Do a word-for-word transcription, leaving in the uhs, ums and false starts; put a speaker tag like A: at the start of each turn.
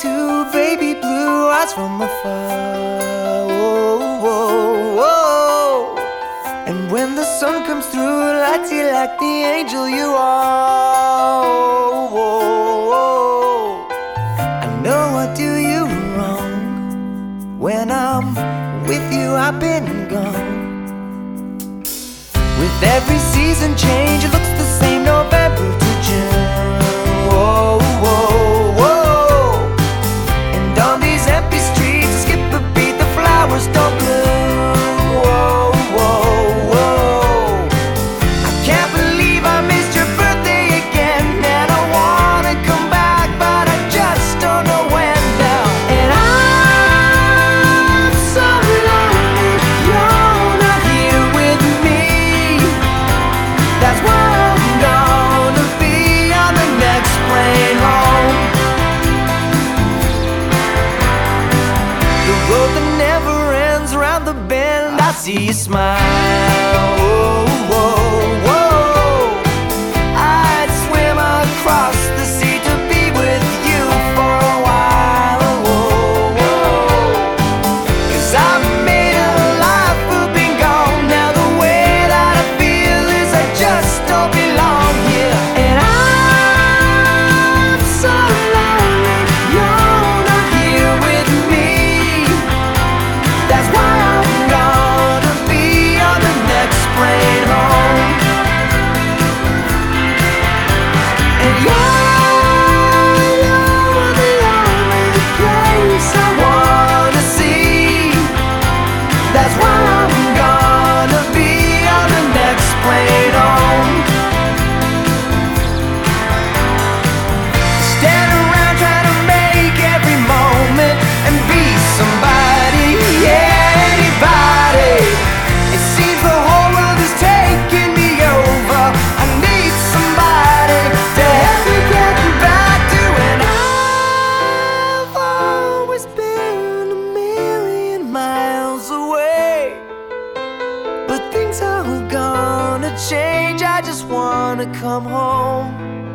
A: two baby blue eyes from afar. Whoa, whoa, whoa. And when the sun comes through, lights you like the angel you are. Whoa, whoa. I know I do you wrong. When I'm with you, I've been gone. With every season change, it looks the same November to June. Whoa, whoa, whoa. And on these empty streets, skip a beat, the flowers don't bloom. Whoa, whoa, whoa. I can't believe I missed your birthday again, and I wanna come back, but I just don't know when now. And I'm so lonely, you're not here with me. That's why I'm gonna be on the next plane home. The road that never ends, round the bend, I see you smile. Whoa, whoa, whoa. I'd swim across the sea to be with you for a while. Whoa, whoa. 'Cause I've made a life of being gone. Now the way that I feel is I just don't belong here. And I'm so lonely, you're not here with me. That's why I'm gonna be on the next plane home. And you're, you're the only place I wanna see. That's why I'm gonna be on the next plane home. Stand around trying to make every moment and be somebody, yeah, anybody. It seems the whole world is taking me over. I need somebody to help me get back to. And I've always been a million miles away, but things are gonna change. I just wanna come home.